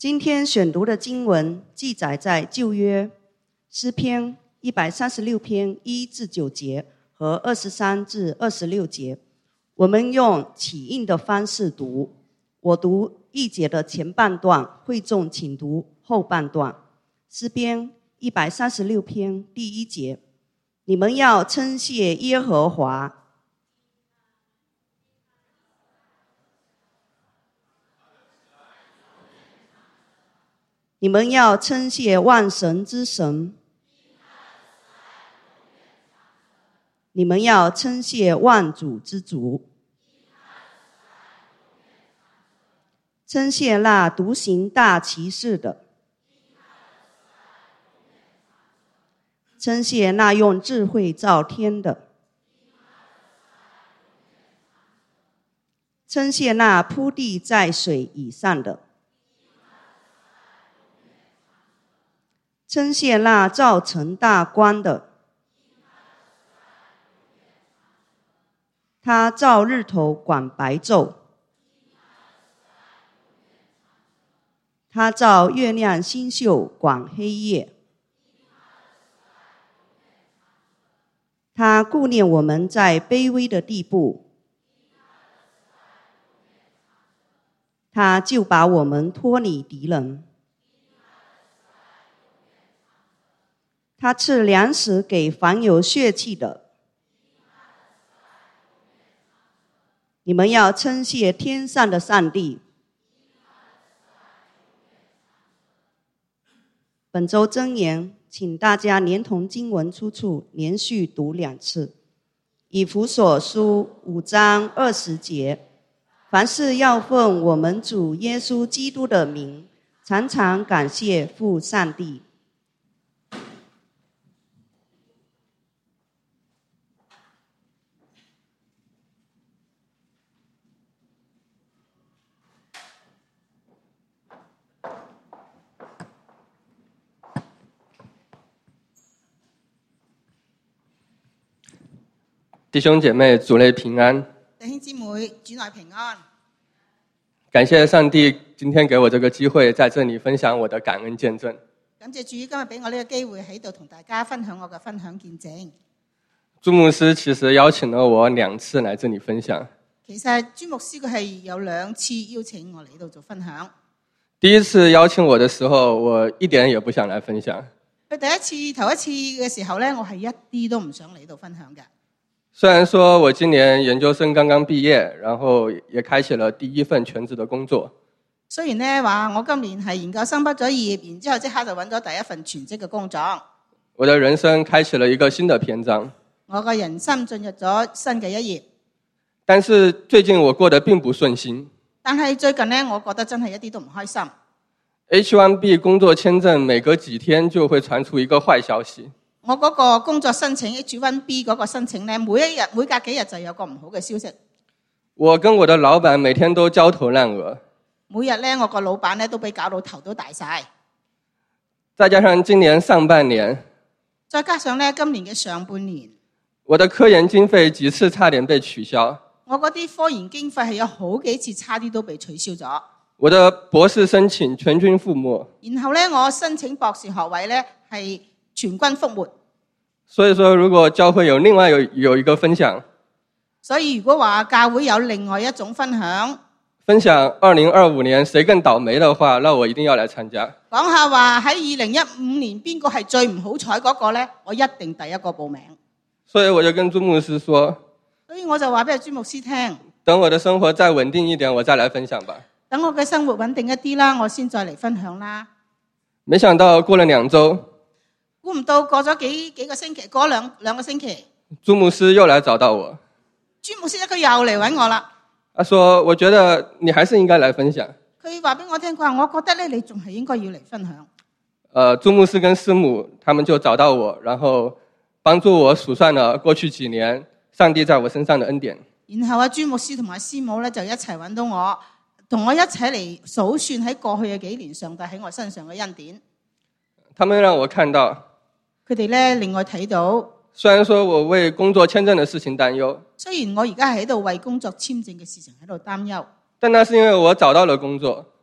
今天选读的经文记载在旧约诗篇136篇1至9节和23至26节。我们用起印的方式读，我读1节的前半段，会众请读后半段。诗篇136篇第1节，你们要称谢耶和华，你们要称谢万神之神，你们要称谢万主之主，称谢那独行大奇事的，称谢那用智慧造天的，称谢那铺地在水以上的，称谢那造成大光的，他造日头管白昼，他造月亮星宿管黑夜，他顾念我们在卑微的地步，他就把我们脱离敌人，他赐粮食给凡有血气的，你们要称谢天上的上帝。本周箴言，请大家连同经文出处连续读2次。以弗所书5章20节，凡事要奉我们主耶稣基督的名，常常感谢父上帝。 弟兄姐妹，主内平安。 弟兄姊妹，主內平安。 感謝上帝今天給我這個機會，在這裡分享我的感恩見證。 感謝主今日俾我呢個機會喺度同大家分享我嘅分享見證。 朱牧師其實邀請了我2次來這裡分享。 其實朱牧師佢係有2次邀請我嚟度做分享。 第一次邀請我的時候，我一點也不想來分享。 佢頭一次嘅時候呢，我係一啲都唔想嚟度分享嘅。 雖然說我今年研究生剛剛畢業，然後也開啟了第一份全職的工作。 雖然呢話我今年係研究生畢咗業，然之後即刻就揾咗第一份全職嘅工作。 我的人生開啟了一個新的篇章。 我嘅人生進入咗新嘅一頁。 但是最近我過得並不順心。 但係最近呢，我覺得真係一啲都唔開心。 H1B 工作簽證每隔幾天就會傳出一個壞消息。 我嗰個工作申請 H1B 嗰個申請呢，每隔幾日就有個唔好嘅消息。 我跟我的老闆每天都焦頭爛額。 每日呢，我個老闆呢都俾搞到頭都大晒。 再加上今年上半年， 再加上呢今年嘅上半年， 我的科研經費幾次差點被取消。 我嗰啲科研經費係有好幾次差啲都被取消咗。 我的博士申請全軍覆沒。 然後呢，我申請博士學位呢係全軍覆沒。 所以說如果教會有另外有一個分享， 所以如果話教會有另外一種分享 2025年誰更倒霉的話，那我一定要來參加。 講下話喺2015年邊個係最唔好彩嗰個呢，我一定第一個報名。 所以我就跟朱牧師說， 所以我就話俾朱牧師聽， 等我的生活再穩定一點，我再來分享吧。等我嘅生活穩定一啲啦，我先再嚟分享啦。 沒想到過了2周， 估唔到過咗幾個星期，過兩個星期， 朱牧師又來找到我。 朱牧師佢又嚟揾我啦。 他說：我覺得你還是應該來分享。 佢話俾我聽，佢話我覺得咧，你仲係應該要嚟分享。 朱牧師跟師母他們就找到我，然後幫助我數算了過去幾年上帝在我身上的恩典。 然後朱牧師同埋師母咧就一齊揾到我，同我一齊嚟數算喺過去嘅幾年上帝喺我身上嘅恩典。 他們讓我看到。 佢哋咧令我睇到， 雖然說我為工作簽證的事情擔憂， 雖然我而家喺度為工作簽證嘅事情喺度擔憂， 但那是因為我找到了工作。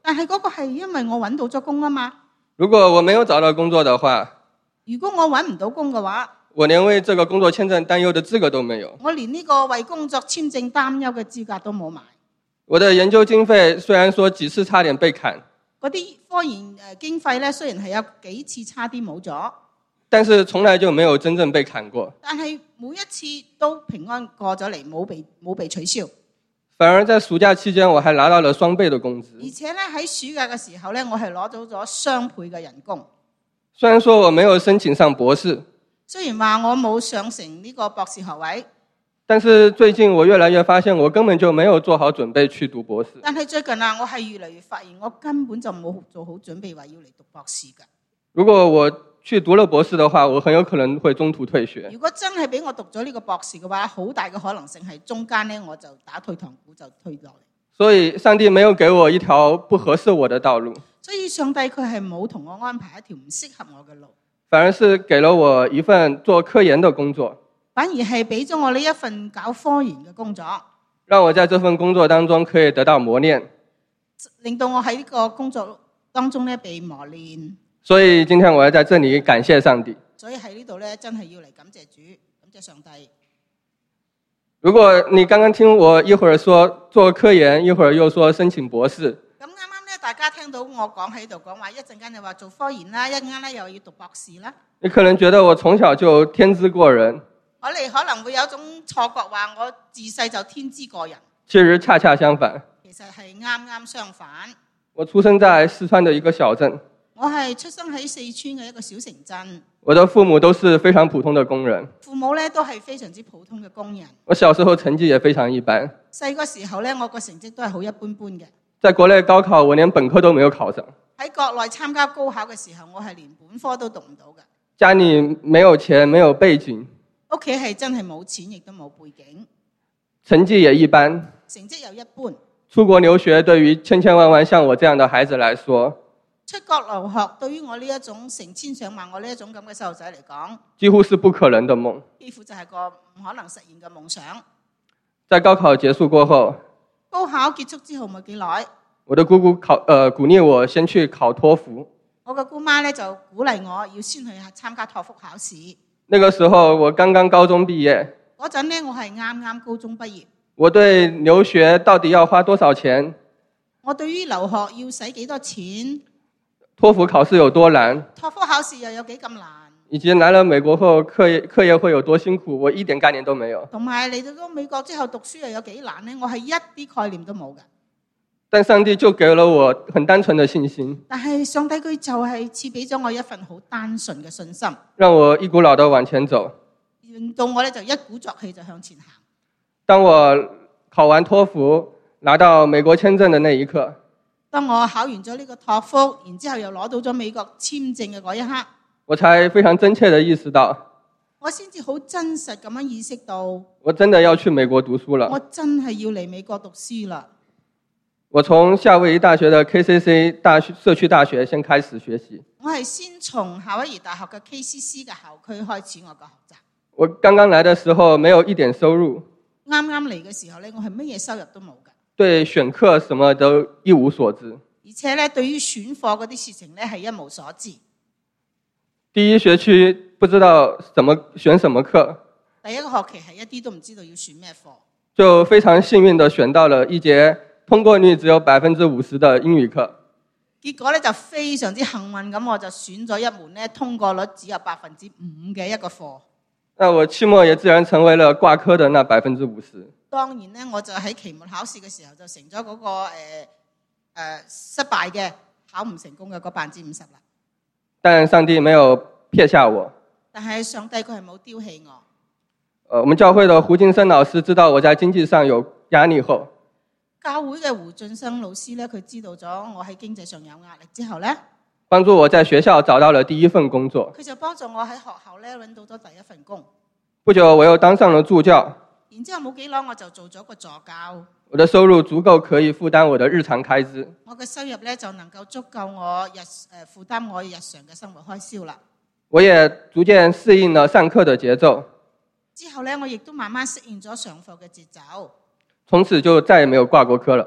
但係嗰個係因為我揾到咗工啊嘛。 如果我沒有找到工作的話， 如果我揾唔到工嘅話， 我連為這個工作簽證擔憂的資格都沒有。 我連呢個為工作簽證擔憂嘅資格都冇埋。 我的研究經費雖然說幾次差點被砍， 嗰啲科研經費咧，雖然係有幾次差啲冇咗， 但是從來就沒有真正被砍過。 但係每一次都平安過咗嚟，冇被取消。 反而在暑假期間，我還拿到了雙倍的工資。 而且咧喺暑假嘅時候咧，我係攞到咗雙倍嘅人工。 雖然說我沒有申請上博士， 雖然話我冇上成呢個博士學位， 但是最近我越來越發現，我根本就沒有做好準備去讀博士。 但係最近我係越嚟越發現，我根本就冇做好準備話要嚟讀博士㗎。 如果我去讀了博士的話，我很有可能會中途退學。 如果真係俾我讀咗呢個博士嘅話，好大嘅可能性係中間咧我就打退堂鼓就退落嚟。 所以上帝沒有給我一條不合適我的道路， 所以上帝佢係冇同我安排一條唔適合我嘅路， 反而是給了我一份做科研的工作， 反而係俾咗我呢一份搞科研嘅工作， 讓我在這份工作當中可以得到磨練， 令到我喺呢個工作當中咧被磨練。 所以今天我要在這裡感謝上帝。 所以喺呢度咧，真係要嚟感謝主，感謝上帝。 如果你剛剛聽我一會兒說做科研，一會兒又說申請博士， 咁啱啱咧，大家聽到我講喺度講話，一陣間就話做科研啦，一陣間咧又要讀博士啦。 你可能覺得我從小就天資過人， 我哋可能會有種錯覺話我自細就天資過人， 其實恰恰相反。 其實係啱啱相反。 我出生在四川的一個小鎮， 我係出生喺四川嘅一個小城鎮， 我的父母都是非常普通的工人， 父母咧都係非常之普通嘅工人。 我小時候成績也非常一般， 細個時候咧，我個成績都係好一般般嘅。 在國內高考我連本科都沒有考上， 喺國內參加高考嘅時候，我係連本科都讀唔到嘅。 家裡沒有錢，沒有背景， 屋企係真係冇錢，亦都冇背景， 成績也一般， 成績又一般。 出國留學對於千千萬萬像我這樣的孩子來說， 出國留學對於我呢一種成千上萬我呢一種咁嘅細路仔嚟講， 幾乎是不可能的夢。 幾乎就係個唔可能實現嘅夢想。 在高考結束過後， 高考結束之後冇幾耐， 我的姑姑鼓勵我先去考托福。 我嘅姑媽咧就鼓勵我要先去參加托福考試。 那個時候我剛剛高中畢業， 嗰陣咧我係啱啱高中畢業。 我對留學到底要花多少錢， 我對於留學要使幾多錢， 托福考試有多難， 托福考試又有幾咁難， 以及來了美國後課業會有多辛苦，我一點概念都沒有。 同埋嚟到美國之後讀書又有幾難呢？我係一啲概念都冇㗎。 但上帝就給了我很單純的信心， 但係上帝佢就係賜俾咗我一份好單純嘅信心， 讓我一股腦地往前走。 令到我咧就一鼓作氣就向前行。 當我考完托福拿到美國簽證的那一刻， 當我考完咗呢個托福，然之後又攞到咗美國簽證嘅嗰一刻， 我才非常真切地意識到， 我先至好真實咁樣意識到， 我真的要去美國讀書了。 我真係要嚟美國讀書啦。 我從夏威夷大學的 KCC 社區大學先開始學習。 我係先從夏威夷大學嘅 KCC 嘅校區開始我嘅學習。 我剛剛來的時候沒有一點收入， 啱啱嚟嘅時候咧，我係乜嘢收入都冇㗎， 對選課什麼都一無所知。 而且咧對於選課嗰啲事情咧係一無所知。 第一學期不知道選什麼課， 第一個學期係一啲都唔知道要選咩課， 就非常幸運地選到了一節通過率只有50%的英語課。 結果咧就非常之幸運咁，我就選咗一門咧通過率只有5%嘅一個課。 那我期末也自然成為了掛科的那50%。 當然咧，我就喺期末考試嘅時候就成咗嗰個失敗嘅考唔成功嘅嗰50%啦。 但上帝沒有撇下我。 但係上帝佢係冇丟棄我。 我們教會的胡金生老師知道我在經濟上有壓力後， 教會嘅胡俊生老師咧，佢知道咗我喺經濟上有壓力之後咧， 幫助我在學校找到了第一份工作。 佢就幫助我喺學校咧揾到咗第一份工。 不久我又當上了助教。 然之後冇幾耐我就做咗個助教。 我的收入足夠可以負擔我的日常開支。 我嘅收入咧就能夠足夠我負擔我日常嘅生活開銷啦。 我也逐漸適應了上課的節奏。 之後咧，我亦都慢慢適應咗上課嘅節奏。 從此就再也沒有掛過科了。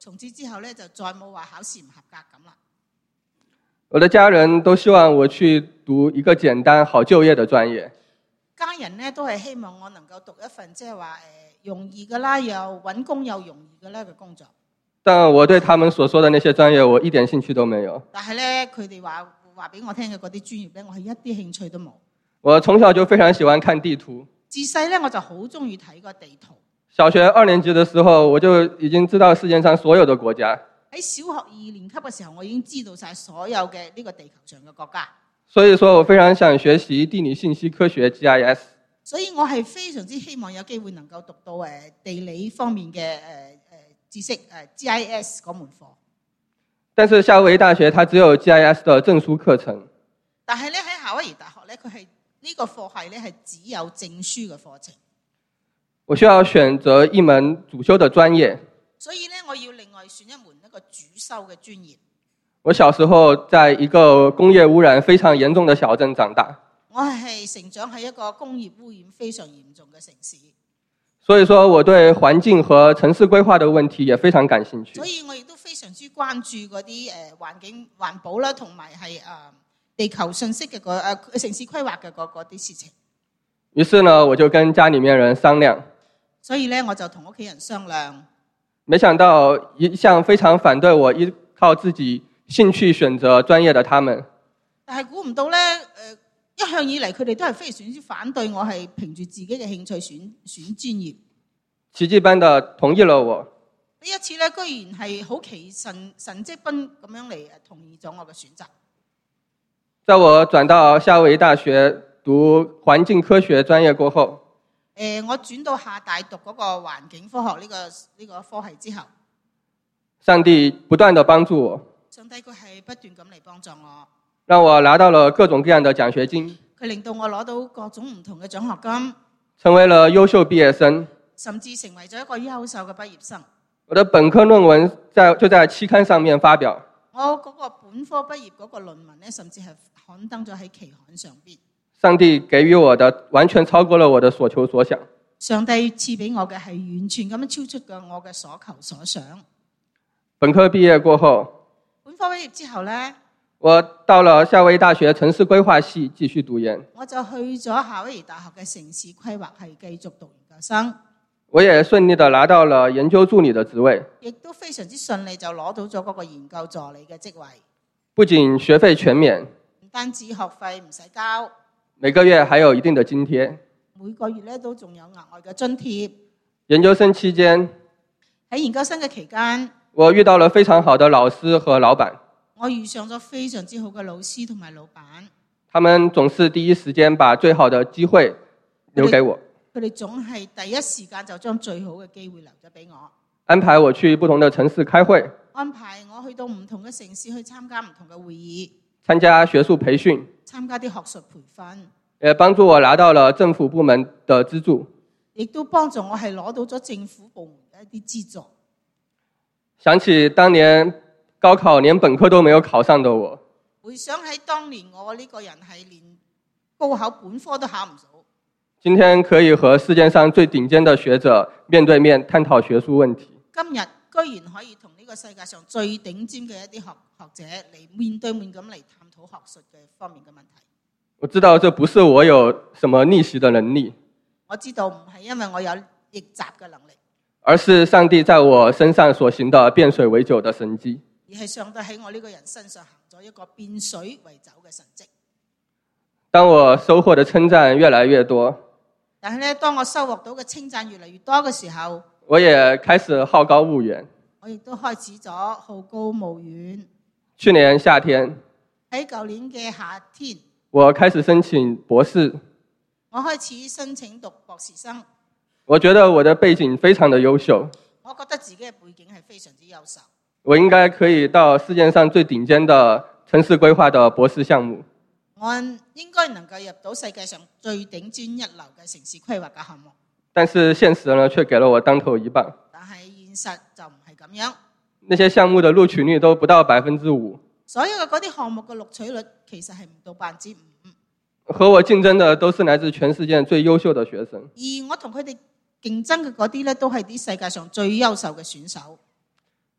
從此之後咧就再冇話考試唔合格咁啦。 我的家人都希望我去讀一個簡單好就業的專業。 家人咧都係希望我能夠讀一份即係話容易嘅啦，又揾工又容易嘅啦嘅工作。 但我對他們所說的那些專業，我一點興趣都沒有。 但係咧，佢哋話俾我聽嘅嗰啲專業咧，我係一啲興趣都冇。 我從小就非常喜歡看地圖。 自細咧我就好中意睇個地圖。 小學2年級的時候，我就已經知道世界上所有的國家。 喺小學2年級嘅時候，我已經知道晒所有嘅呢個地球上嘅國家。 所以說我非常想學習地理信息科學 GIS。 所以我係非常之希望有機會能夠讀到地理方面嘅知識GIS 嗰門課。 但是夏威夷大學它只有 GIS 的證書課程。 但係咧喺夏威夷大學咧，佢係呢個課系咧係只有證書嘅課程。 我需要選擇一門主修的專業。 所以咧，我要另外選一門一個主修嘅專業。 我小時候在一個工業污染非常嚴重的小鎮長大。 我係成長喺一個工業污染非常嚴重嘅城市。 所以說我對環境和城市規劃的問題也非常感興趣。 所以我亦都非常之關注嗰啲環境環保啦，同埋係地球信息嘅城市規劃嘅嗰啲事情。 於是呢，我就跟家裡面人商量。 所以咧，我就同屋企人商量。 沒想到一向非常反對我依靠自己興趣選擇專業的他們， 但係估唔到咧，一向以嚟佢哋都係非常之反對我係憑住自己嘅興趣選專業。 奇蹟般的同意了我。 呢一次咧，居然係好神蹟般咁樣嚟同意咗我嘅選擇。 在我轉到夏威夷大學讀環境科學專業過後， 我轉到夏大讀嗰個環境科學呢個科系之後， 上帝不斷地幫助我。 上帝佢係不斷咁嚟幫助我， 讓我拿到了各種各樣的獎學金。 佢令到我攞到各種唔同嘅獎學金， 成為了優秀畢業生， 甚至成為咗一個優秀嘅畢業生。 我的本科論文就在期刊上面發表。 我嗰個本科畢業嗰個論文咧，甚至係刊登咗喺期刊上邊。 上帝給予我的完全超過了我的所求所想。 上帝賜俾我嘅係完全咁樣超出咗我嘅所求所想。 本科畢業過後， 本科畢業之後咧， 我到了夏威夷大學城市規劃系繼續讀研。 我就去咗夏威夷大學嘅城市規劃系繼續讀研究生。 我也順利地拿到了研究助理的職位， 亦都非常之順利就攞到咗嗰個研究助理嘅職位。 不僅學費全免， 唔單止學費唔使交， 每個月還有一定的津貼。 每個月咧都仲有額外嘅津貼。 研究生期間， 喺研究生嘅期間， 我遇到了非常好的老師和老闆。 我遇上咗非常之好嘅老師同埋老闆。 他們總是第一時間把最好的機會留給我。 佢哋總係第一時間就將最好嘅機會留咗俾我， 安排我去不同的城市開會， 安排我去到唔同嘅城市去參加唔同嘅會議， 參加學術培訓， 參加啲學術培訓， 也幫助我拿到了政府部門的資助， 亦都幫助我係攞到咗政府部門嘅一啲資助。 想起當年高考連本科都沒有考上的我， 回想喺當年我呢個人係連高考本科都考唔到， 今天可以和世界上最頂尖的學者面對面探討學術問題。 今日居然可以同呢個世界上最頂尖嘅一啲學者嚟面對面咁嚟探討學術嘅方面嘅問題。 我知道這不是我有什麼逆襲的能力， 我知道唔係因為我有逆襲嘅能力， 而是上帝在我身上所行的變水為酒的神蹟。 而係上帝喺我呢個人身上行咗一個變水為酒嘅神蹟。 當我收穫的稱讚越來越多， 但係咧，當我收穫到嘅稱讚越嚟越多嘅時候， 我也開始好高騖遠。 我亦都開始咗好高騖遠。 去年夏天， 喺舊年嘅夏天， 我開始申請博士。 我開始申請讀博士生。 我覺得我的背景非常的優秀， 我覺得自己嘅背景係非常之優秀。 我應該可以到世界上最頂尖的城市規劃的博士項目。 我應該能夠入到世界上最頂尖一流嘅城市規劃嘅項目。 但是現實呢，卻給了我當頭一棒。 但係現實就唔係咁樣。 那些項目的錄取率都不到5%。 所有嘅嗰啲項目嘅錄取率其實係唔到5%。 和我競爭的都是來自全世界最優秀的學生。 而我同佢哋競爭嘅嗰啲咧，都係啲世界上最優秀嘅選手。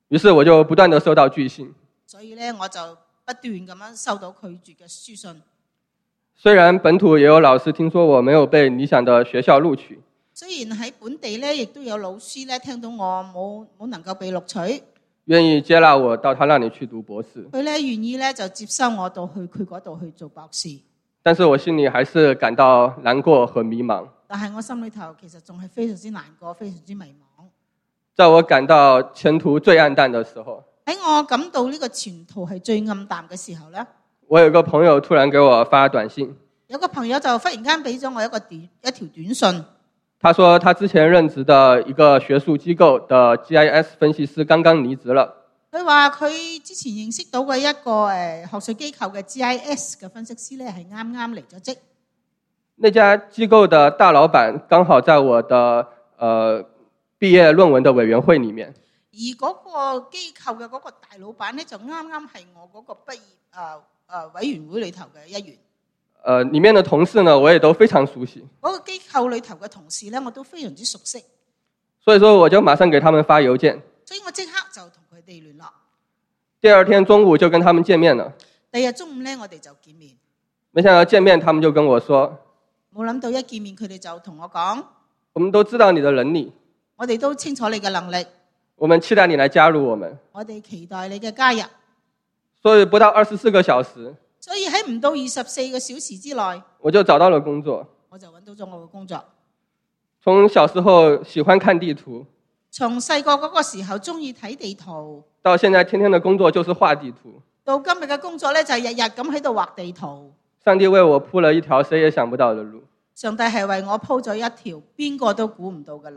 於是我就不斷地收到拒信。 所以咧，我就不斷咁樣收到拒絕嘅書信。 雖然本土也有老師聽說我沒有被理想的學校錄取， 雖然喺本地咧，亦都有老師咧聽到我冇能夠被錄取， 願意接納我到他那裡去讀博士。 佢咧願意咧就接收我到去佢嗰度去做博士。 但是我心裡還是感到難過和迷茫。 但係我心裏頭其實仲係非常之難過，非常之迷茫。 在我感到前途最暗淡的時候， 喺我感到呢個前途係最暗淡嘅時候咧， 我有個朋友突然給我發短信， 有個朋友就忽然間俾咗我一條短信。 他說他之前任職的一個學術機構的 GIS 分析師剛剛離職了。 佢話佢之前認識到嘅一個學術機構嘅 GIS 嘅分析師咧係啱啱離咗職。 那家機構的大老闆剛好在我的畢業論文的委員會裡面。 而嗰個機構嘅嗰個大老闆咧就啱啱係我嗰個畢業委員會裏頭嘅一員。 裡面的同事呢，我也都非常熟悉。 嗰個機構裏頭嘅同事咧，我都非常之熟悉。 所以說我就馬上給他們發郵件。 所以我即刻就同佢哋聯絡。 第二天中午就跟他們見面了。 第二日中午咧，我哋就見面。 沒想到見面，他們就跟我說， 冇諗到一見面，佢哋就同我講， 我們都知道你的能力， 我哋都清楚你嘅能力， 我們期待你來加入我們。 我哋期待你嘅加入。 所以不到24個小時， 所以喺唔到24個小時之內， 我就找到了工作。 我就揾到咗我嘅工作。 從小時候喜歡看地圖， 從細個嗰個時候中意睇地圖， 到現在天天的工作就是畫地圖。 到今日嘅工作咧就係日日咁喺度畫地圖。 上帝為我鋪了一條誰也想不到的路。 上帝係為我鋪咗一條邊個都估唔到嘅路。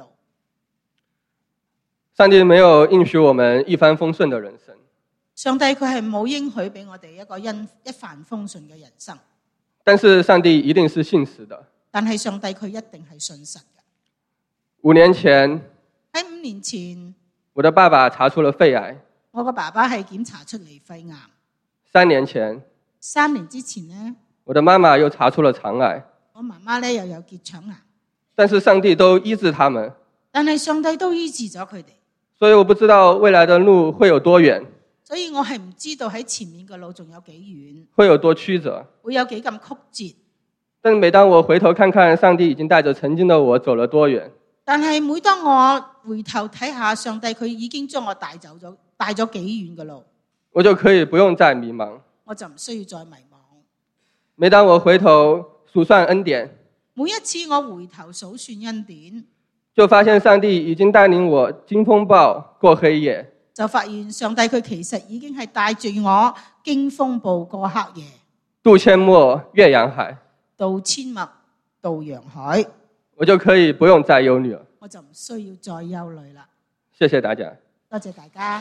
上帝沒有應許我們一帆風順的人生。 上帝佢係冇應許俾我哋一個一帆風順嘅人生。 但是上帝一定是信實的。 但係上帝佢一定係信實嘅。 5年前， 喺5年前， 我的爸爸查出了肺癌。 我個爸爸係檢查出嚟肺癌。 3年前 ，3年之前呢， 我的媽媽又查出了腸癌。 我媽媽咧又有結腸癌。 但是上帝都醫治他們。 但係上帝都醫治咗佢哋。 所以我不知道未來的路會有多遠。 所以我係唔知道喺前面嘅路仲有幾遠， 會有多曲折， 會有幾咁曲折。 但每當我回頭看看上帝已經帶着曾經的我走了多遠， 但係每當我回頭睇下上帝佢已經將我帶咗幾遠嘅路， 我就可以不用再迷茫， 我就唔需要再迷茫。 每當我回頭數算恩典， 每一次我回頭數算恩典， 就發現上帝已經帶領我經風暴過黑夜， 就發現上帝佢其實已經係帶住我經風暴過黑夜， 渡阡陌越洋海， 渡阡陌渡洋海， 我就可以不用再憂慮了。 我就唔需要再憂慮啦。 謝謝大家。 多謝大家。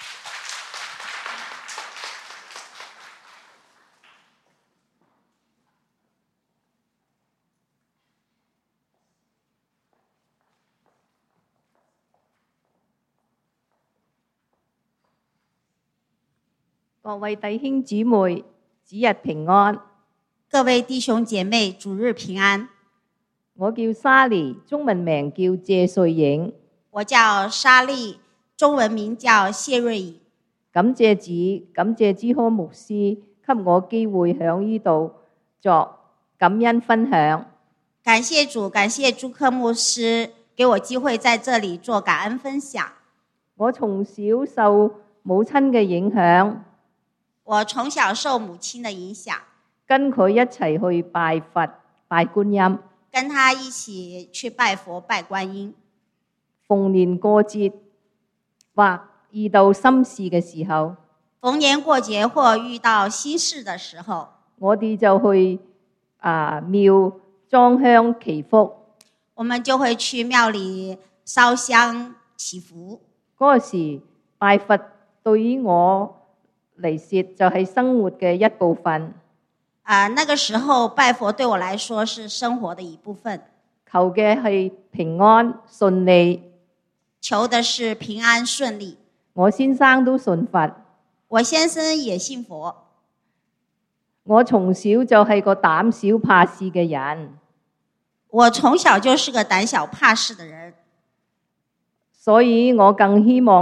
各位弟兄姊妹，主日平安。 各位弟兄姐妹，主日平安。 我叫莎莉，中文名叫謝瑞影。 我叫莎莉，中文名叫謝瑞影。 感謝主，感謝朱科牧師給我機會喺呢度作感恩分享。 感謝主，感謝朱科牧師給我機會在這裡做感恩分享。 我從小受母親嘅影響。 我從小受母親的影響， 跟佢一齊去拜佛、拜觀音， 跟他一起去拜佛、拜觀音。 逢年過節或遇到心事嘅時候， 逢年過節或遇到心事的時候， 我哋就去廟裝香祈福。 我們就會去廟裡燒香祈福。 嗰時拜佛對於我嚟說就係生活嘅一部分。 那個時候拜佛對我來說是生活的一部分。 求嘅係平安順利。 求的是平安順利。 我先生都信佛。 我先生也信佛。 我從小就係個膽小怕事嘅人。 我從小就是個膽小怕事的人。 所以我更希望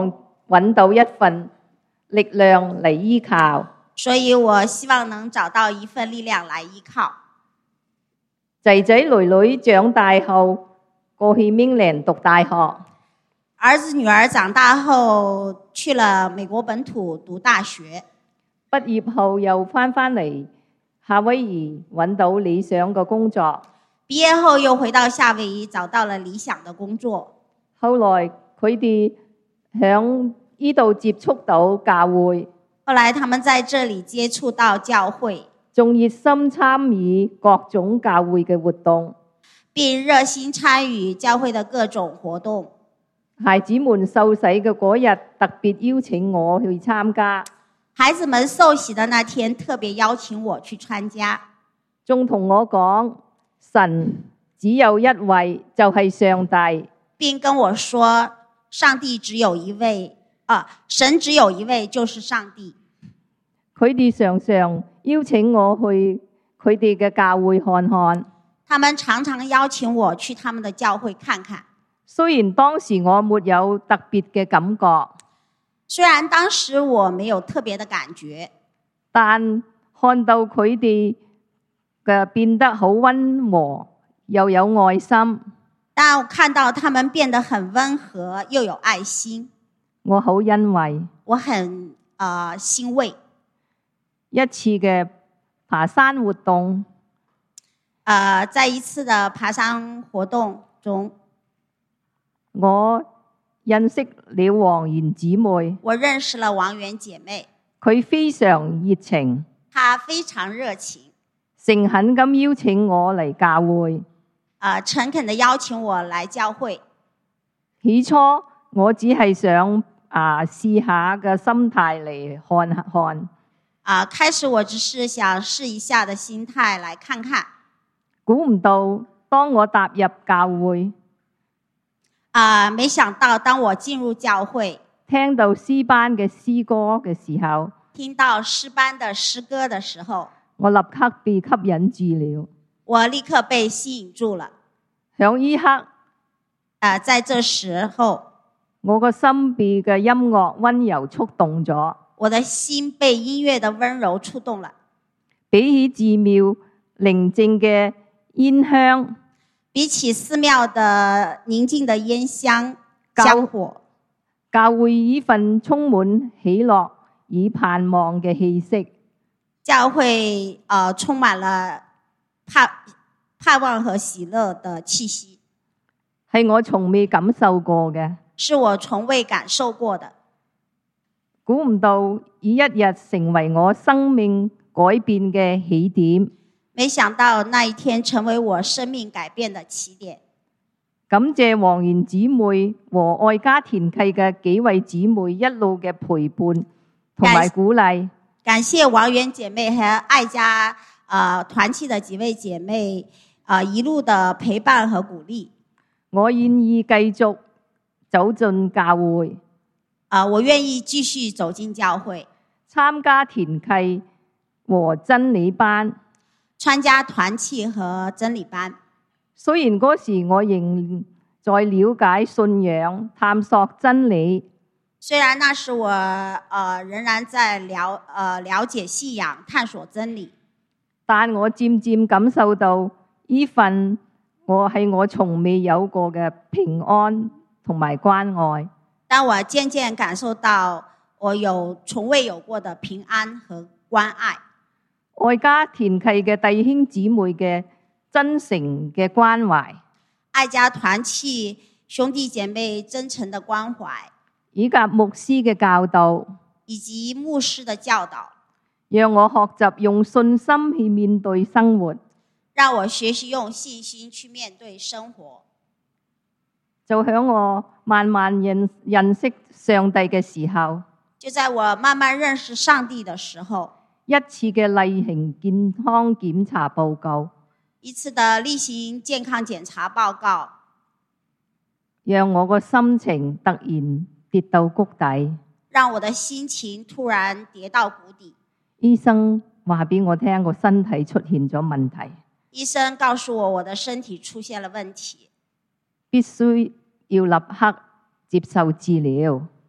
揾到一份力量嚟依靠。 所以我希望能找到一份力量來依靠。 仔仔女女長大後過去英國讀大學， 兒子女兒長大後去了美國本土讀大學， 畢業後又返嚟夏威夷揾到理想嘅工作。 畢業後又回到夏威夷找到了理想的工作。 後來佢哋響呢度接觸到教會， 後來他們在這裡接觸到教會， 仲熱心參與各種教會嘅活動， 並熱心參與教會的各種活動。 孩子們受洗嘅嗰日特別邀請我去參加， 孩子們受洗的那天特別邀請我去參加， 仲同我講神只有一位，就係上帝， 並跟我說上帝只有一位，神只有一位，就是上帝。 佢哋常常邀請我去佢哋嘅教會看看， 他們常常邀請我去他們的教會看看。 雖然當時我沒有特別嘅感覺， 雖然當時我沒有特別的感覺， 但看到佢哋嘅變得好溫和，又有愛心， 但我看到他們變得很溫和又有愛心， 我好欣慰。 我很欣慰。 一次嘅爬山活動， 在一次的爬山活動中， 我認識了黃妍姊妹， 我認識了王媛姐妹， 佢非常熱情， 她非常熱情， 誠懇咁邀請我嚟教會。 誠懇地邀請我來教會。 起初我只係想試下嘅心態嚟看看。 開始我只是想試一下的心態來看看。 估唔到當我踏入教會， 沒想到當我進入教會， 聽到詩班嘅詩歌嘅時候， 聽到詩班的詩歌的時候， 我立刻被吸引住了。 我立刻被吸引住了。 響呢刻， 在這時候， 我個心被嘅音樂溫柔觸動咗。 我的心被音樂的溫柔觸動了。 比起寺廟寧靜嘅煙香， 比起寺廟的寧靜的煙香火， 教會呢份充滿喜樂與盼望嘅氣息。 教會充滿了盼望和喜樂的氣息， 係我從未感受過嘅， 是我從未感受過的。 估唔到以一日成為我生命改變嘅起點。 沒想到那一天成為我生命改變的起點。 感謝黃妍姊妹和愛家團契嘅幾位姊妹一路嘅陪伴同埋鼓勵。 感謝王媛姐妹和愛家團契的幾位姐妹一路的陪伴和鼓勵。 我願意繼續走進教會。 我願意繼續走進教會， 參加團契和真理班。 參加團契和真理班。 雖然嗰時我仍在了解信仰、探索真理。 雖然那時我仍然在了解信仰、探索真理， 但我漸漸感受到呢份係我從未有過嘅平安同埋關愛。 但我漸漸感受到我有從未有過的平安和關愛。 愛家團契嘅弟兄姊妹嘅真誠嘅關懷， 愛家團契兄弟姐妹真誠的關懷， 以及牧師嘅教導， 以及牧師的教導， 讓我學習用信心去面對生活。 讓我學習用信心去面對生活。 就響我慢慢認識上帝嘅時候， 就在我慢慢認識上帝的時候， 一次嘅例行健康檢查報告， 一次的例行健康檢查報告， 讓我個心情突然跌到谷底， 讓我的心情突然跌到谷底。 醫生話俾我聽，我身體出現咗問題。 醫生告訴我的身體出現了問題， 必須要立刻接受治療。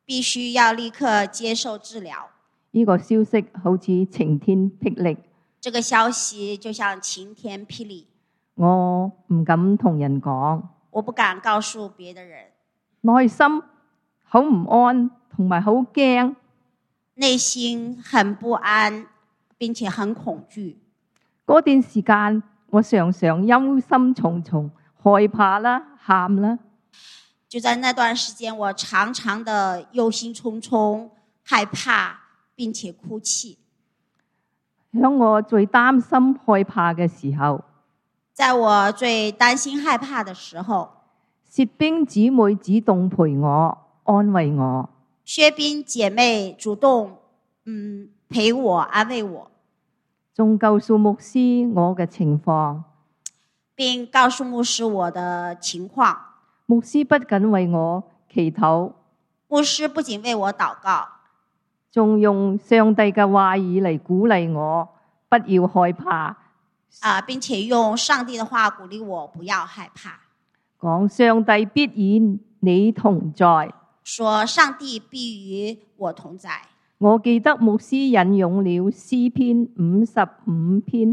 必須要立刻接受治療。 呢個消息好似晴天霹靂， 這個消息就像晴天霹靂， 我唔敢同人講， 我不敢告訴別的人， 內心好唔安，同埋好驚。 內心很不安，並且很恐懼。 嗰段時間，我常常憂心忡忡，害怕啦，喊啦。 就在那段時間，我常常的憂心忡忡，害怕，並且哭泣。 喺我最擔心害怕嘅時候， 在我最擔心害怕的時候， 薛冰姊妹主動陪我，安慰我。 薛冰姐妹主動陪我，安慰我， 仲告訴牧師我嘅情況， 並告訴牧師我的情況。 牧師不僅為我祈禱， 牧師不僅為我禱告， 仲用上帝嘅話語嚟鼓勵我，不要害怕。 並且用上帝的話鼓勵我不要害怕。 講上帝必與你同在， 說上帝必與我同在。 我記得牧師引用了詩篇55篇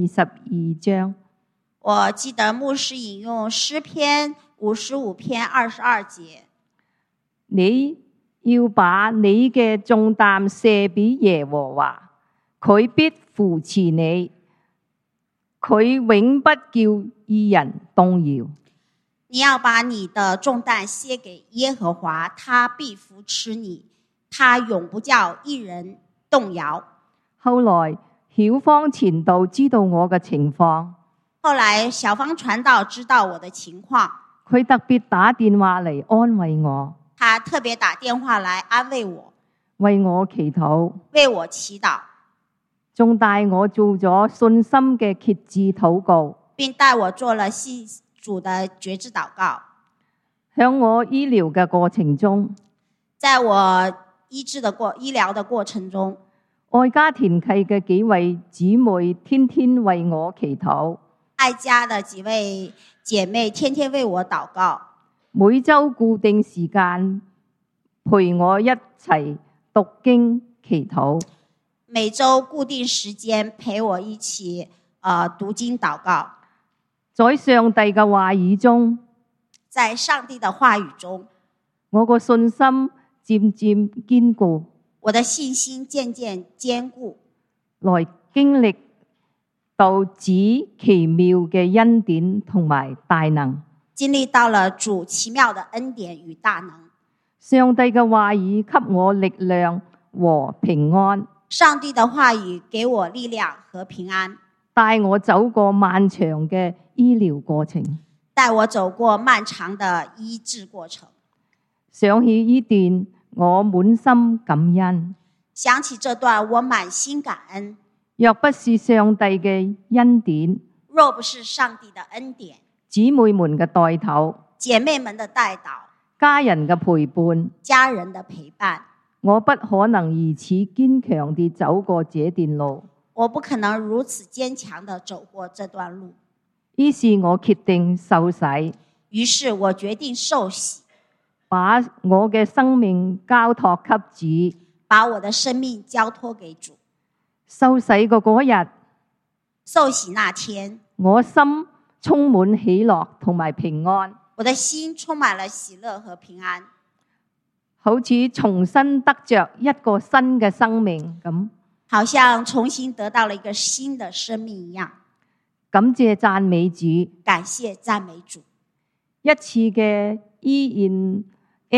22章。 我記得牧師引用詩篇55篇22節。 你要把你嘅重擔卸俾耶和華，佢必扶持你，佢永不叫義人動搖。 你要把你的重擔卸給耶和華，他必扶持你，他永不叫義人動搖。 後來曉芳傳道知道我嘅情況， 後來小芳傳道知道我的情況， 佢特別打電話嚟安慰我， 他特別打電話來安慰我， 為我祈禱， 為我祈禱， 仲帶我做咗信心嘅決志禱告， 並帶我做了信主的決志禱告。 喺我醫療嘅過程中， 在我醫療的過程中， 愛家團契嘅幾位姊妹天天為我祈禱， 愛家的幾位姐妹天天為我禱告， 每週固定時間陪我一齊讀經祈禱， 每週固定時間陪我一起讀經禱告。 在上帝嘅話語中， 在上帝的話語中， 我個信心漸漸堅固， 我的信心漸漸堅固， 來經歷到主奇妙嘅恩典同埋大能。 經歷到了主奇妙的恩典與大能。 上帝嘅話語給我力量和平安， 上帝的話語給我力量和平安， 帶我走過漫長嘅醫療過程， 帶我走過漫長的醫治過程。 想起呢段，我滿心感恩。 想起這段，我滿心感恩。 若不是上帝嘅恩典， 若不是上帝的恩典， 姊妹們嘅帶頭， 姐妹們的帶導， 家人嘅陪伴， 家人的陪伴， 我不可能如此堅強地走過這段路。 我不可能如此堅強地走過這段路。 於是我決定受洗， 於是我決定受洗， 把我嘅生命交託給主， 把我的生命交託給主。 受洗嘅嗰日， 受洗那天， 我心充滿喜樂同埋平安， 我的心充滿了喜樂和平安， 好似重新得着一個新嘅生命咁， 好像重新得到了一個新的生命一樣。 感謝讚美主， 感謝讚美主。 一次嘅醫院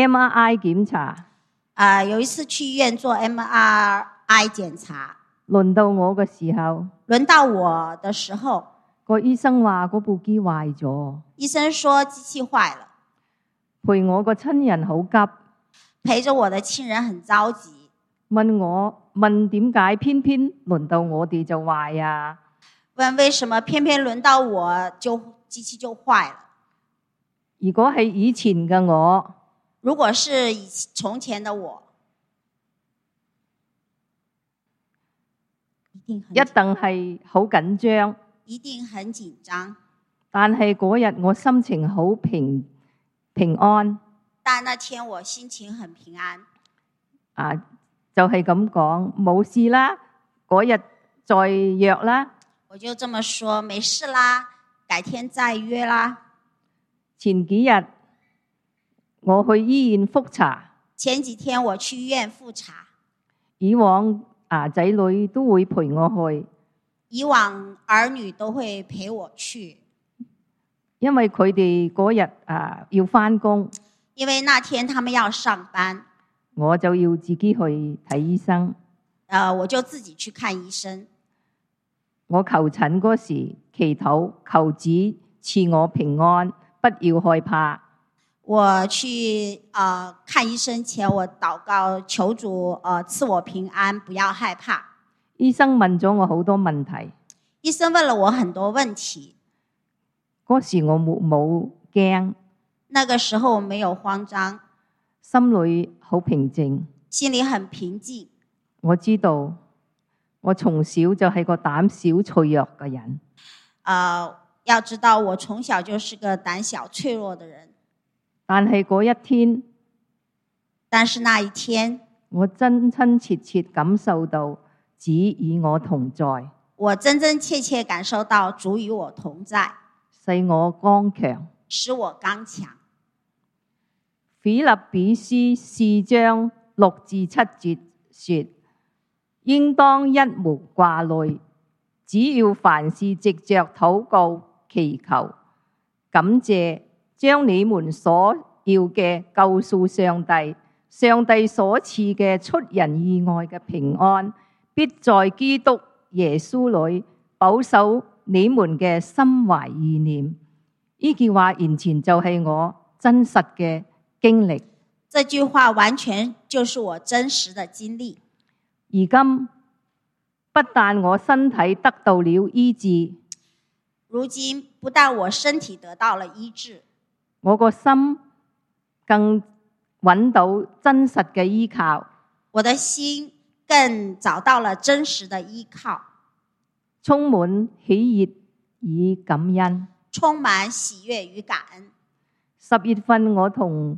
MRI 檢查， 有一次去醫院做 MRI 檢查， 輪到我嘅時候， 輪到我的時候， 個醫生話嗰部機壞咗， 醫生說機器壞了， 陪我個親人好急， 陪着我的親人很着急， 問點解偏偏輪到我哋就壞啊？ 問為什麼偏偏輪到我機器就壞了？ 如果係以前嘅我， 如果是從前的我，一定係好緊張， 一定很緊張。 但係嗰日我心情好平安， 但那天我心情很平安， 就係咁講，冇事啦，嗰日再約啦。 我就這麼說，沒事啦，改天再約啦。 前幾日我去醫院復查， 前幾天我去醫院復查， 以往仔女都會陪我去， 以往兒女都會陪我去， 因為佢哋嗰日要返工， 因為那天他們要上班， 我就要自己去睇醫生。 我就自己去看醫生。 我求診嗰時祈禱，求主賜我平安，不要害怕。 我去看醫生前，我禱告求主賜我平安，不要害怕。 醫生問咗我好多問題， 醫生問了我很多問題。 嗰時我冇驚， 那個時候我沒有慌張， 心裏好平靜， 心裏很平靜。 我知道我從小就係個膽小脆弱嘅人。 要知道我從小就是個膽小脆弱的人。 但係嗰一天， 但是那一天， 我真真切切感受到主與我同在。 我真真切切感受到主與我同在， 使我剛強， 使我剛強。 腓立比書4章6至7節說：應當一無掛慮，只要凡事藉着禱告、祈求、感謝，將你們所要嘅告訴上帝，上帝所賜嘅出人意外嘅平安，必在基督耶穌裏保守你們嘅心懷意念。呢句話完全就係我真實嘅經歷。 這句話完全就是我真實的經歷。 而今不但我身體得到了醫治， 如今不但我身體得到了醫治， 我個心更揾到真實嘅依靠， 我的心更找到了真實的依靠， 充滿喜悅與感恩， 充滿喜悅與感恩。 10月份我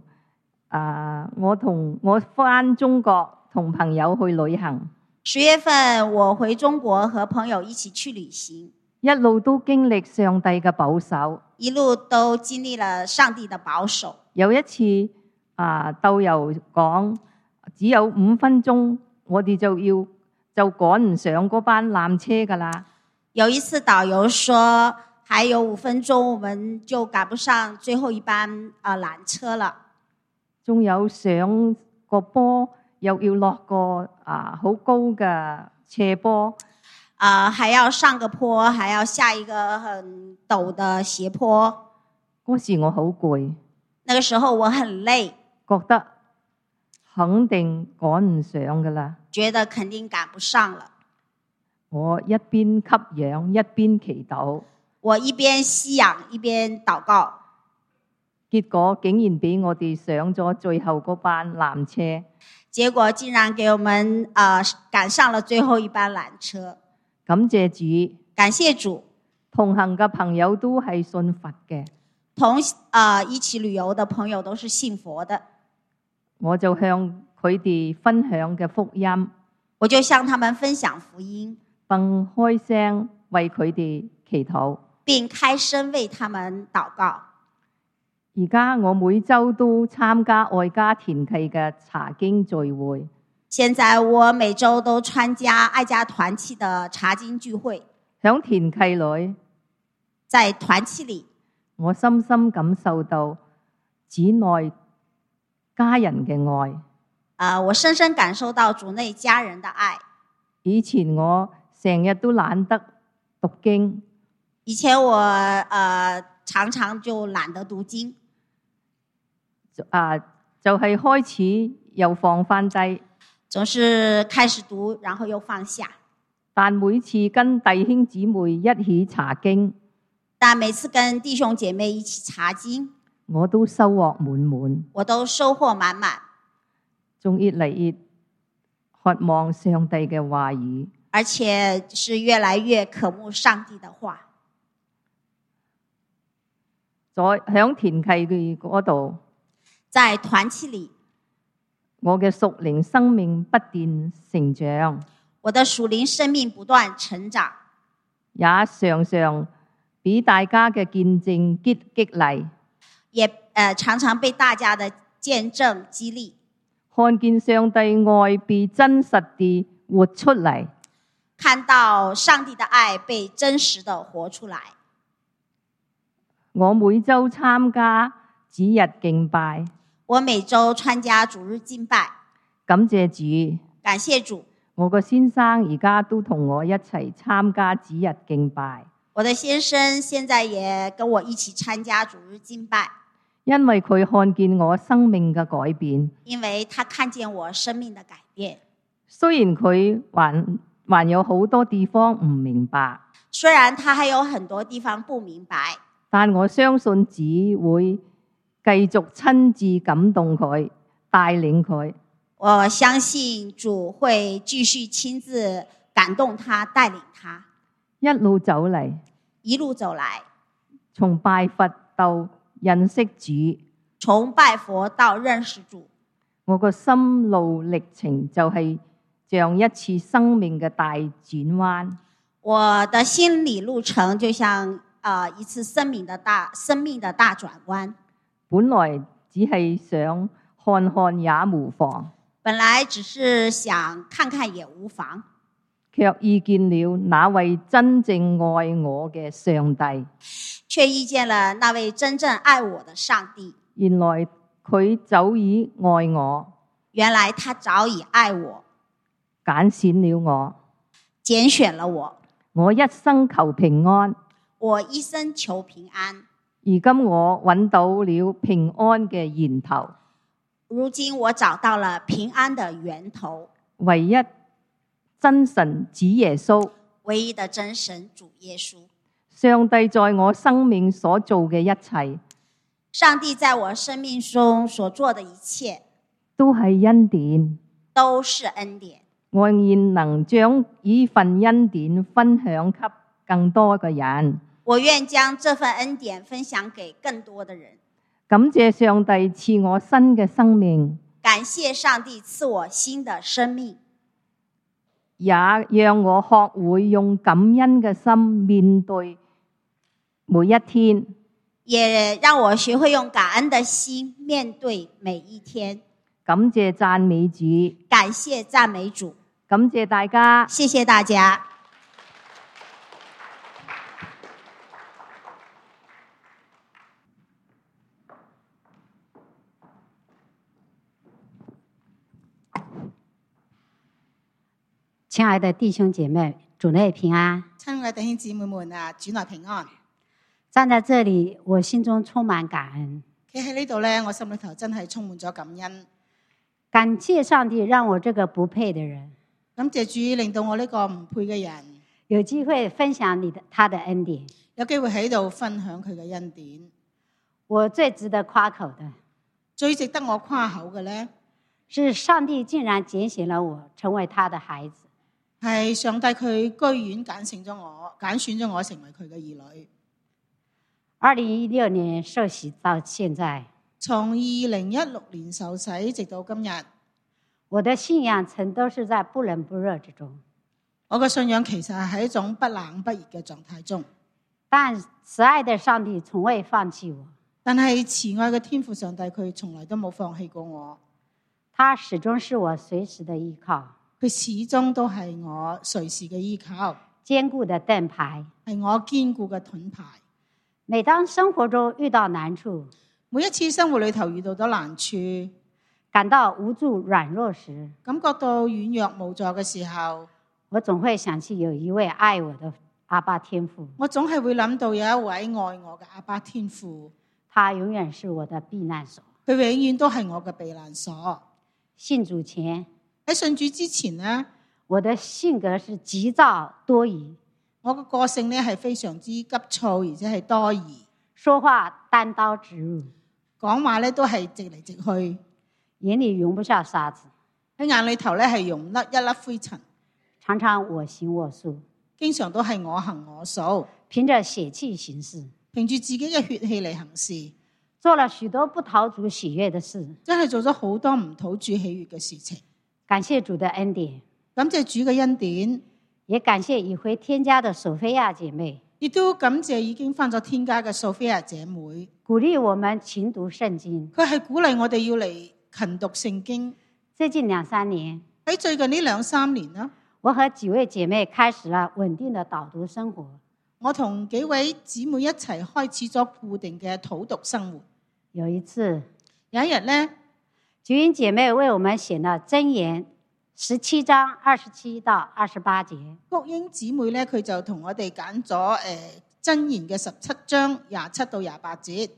返中國同朋友去旅行 10月份我回中國和朋友一起去旅行， 一路都經歷上帝嘅保守， 一路都經歷了上帝的保守。 有一次導遊講只有5分鐘，我哋就趕唔上嗰班纜車㗎喇。 有一次導遊說還有5分鐘，我們就趕不上最後一班纜車了。 仲有上個坡，又要落個好高嘅斜坡， 還要上個坡，還要下一個很陡的斜坡。 嗰時我好攰， 那個時候我很累， 覺得肯定趕唔上噶啦， 覺得肯定趕不上了。 我一邊吸氧一邊祈禱， 我一邊吸氧一邊禱告， 結果竟然俾我哋上咗最後嗰班纜車。 結果竟然給我們趕上了最後一班纜車。 感謝主， 感謝主。 同行嘅朋友都係信佛嘅， 一起旅遊的朋友都是信佛的。 我就向佢哋分享嘅福音， 我就向他們分享福音， 並開聲為佢哋祈禱， 並開聲為他們禱告。 而家我每週都參加愛家團契嘅查經聚會。 現在我每週都參加愛家團契的查經聚會。 響團契裏， 在團契裏， 我深深感受到主內家人嘅愛。 我深深感受到主內家人的愛。 以前我成日都懶得讀經， 以前我常常就懶得讀經。 就係開始又放翻低， 總是開始讀，然後又放下。 但每次跟弟兄姊妹一起查經， 但每次跟弟兄姐妹一起查經， 我都收穫滿滿， 我都收穫滿滿， 仲越嚟越渴望上帝嘅話語， 而且是越來越渴慕上帝的話。 在響團契嘅嗰度， 在團契裏， 我嘅屬靈生命不斷成長， 我的屬靈生命不斷成長， 也常常俾大家嘅見證激勵， 也常常被大家的見證激勵， 看見上帝愛被真實地活出嚟。 看到上帝的愛被真實的活出來。 我每週參加主日敬拜， 我每週參加主日敬拜， 感謝主， 感謝主。 我個先生而家都同我一齊參加主日敬拜， 我的先生現在也跟我一起參加主日敬拜， 因為佢看見我生命嘅改變。 因為他看見我生命的改變。 雖然佢還有好多地方唔明白， 雖然他還有很多地方不明白， 但我相信主會繼續親自感動佢，帶領佢。 我相信主會繼續親自感動他，帶領他一路走嚟， 一路走來， 從拜佛到認識主， 從拜佛到認識主。 我個心路歷程就係像一次生命嘅大轉彎。 我的心理路程就像一次生命的大轉彎。 本來只係想看看也無妨， 本來只是想看看也無妨， 卻遇見了那位真正愛我嘅上帝。 卻遇見了那位真正愛我的上帝。 原來佢早已愛我， 原來他早已愛我， 揀選了我， 揀選了我。 我一生求平安， 我一生求平安。 而今我揾到了平安嘅源頭。 如今我找到了平安的源頭， 唯一真神主耶穌， 唯一的真神主耶穌。 上帝在我生命所做嘅一切， 上帝在我生命中所做的一切， 都係恩典， 都是恩典。 我願能將呢份恩典分享給更多嘅人。 我願將這份恩典分享給更多的人。 感謝上帝賜我新嘅生命， 感謝上帝賜我新的生命， 也讓我學會用感恩嘅心面對每一天， 也讓我學會用感恩的心面對每一天。 感謝讚美主， 感謝讚美主， 感謝大家， 謝謝大家。 親愛的弟兄姐妹，主內平安。 親愛的弟兄姊妹們啊，主內平安。 站在這裡，我心中充滿感恩。 企喺呢度咧，我心裏頭真係充滿咗感恩。 感謝上帝讓我這個不配的人， 感謝主令到我呢個唔配嘅人有機會分享他的恩典。 有機會喺度分享佢嘅恩典。 我最值得誇口的， 最值得我誇口嘅咧， 是上帝竟然揀選了我成為他的孩子。 係上帝佢居然揀選咗我成為佢嘅兒女。 2016年受洗到現在， 從2016年受洗直到今日， 我的信仰曾都是在不冷不熱之中。 我嘅信仰其實係喺一種不冷不熱嘅狀態中。 但慈愛的上帝從未放棄我， 但係慈愛嘅天父上帝佢從來都冇放棄過我。 他始終是我隨時的依靠， 佢始終都係我隨時嘅依靠， 堅固的盾牌， 係我堅固嘅盾牌。 每當生活中遇到難處， 每一次生活裏頭遇到咗難處， 感到無助軟弱時， 感覺到軟弱無助嘅時候， 我總會想起有一位愛我的阿爸天父。 我總係會諗到有一位愛我嘅阿爸天父， 他永遠是我的避難所， 佢永遠都係我嘅避難所。 信主前， 喺信主之前呢， 我的性格是急躁多疑， 我嘅個性呢係非常之急躁，而且係多疑， 說話單刀直入， 講話呢都係直嚟直去， 眼裏容不下沙子， 喺眼裏頭呢係容甩一粒灰塵， 常常我行我素， 經常都係我行我素， 憑着血氣行事， 憑住自己嘅血氣嚟行事。 做了許多不討主喜悅的事。 真係做咗好多唔討主喜悅嘅事情。 感謝主的恩典， 感謝主嘅恩典， 也感謝已回天家的索菲亞姐妹， 亦都感謝已經返咗天家嘅索菲亞姐妹。 鼓勵我們勤讀聖經。 佢係鼓勵我哋要嚟勤讀聖經。 最近2-3年， 喺最近呢2-3年啦， 我和幾位姐妹開始了穩定的導讀生活。 我同幾位姊妹一齊開始咗固定嘅禱讀生活。 有一次， 有一日呢， 菊英姐妹為我們寫了箴言17章27到28節。 菊英姊妹呢，佢就同我哋揀咗箴言嘅17章27到28節。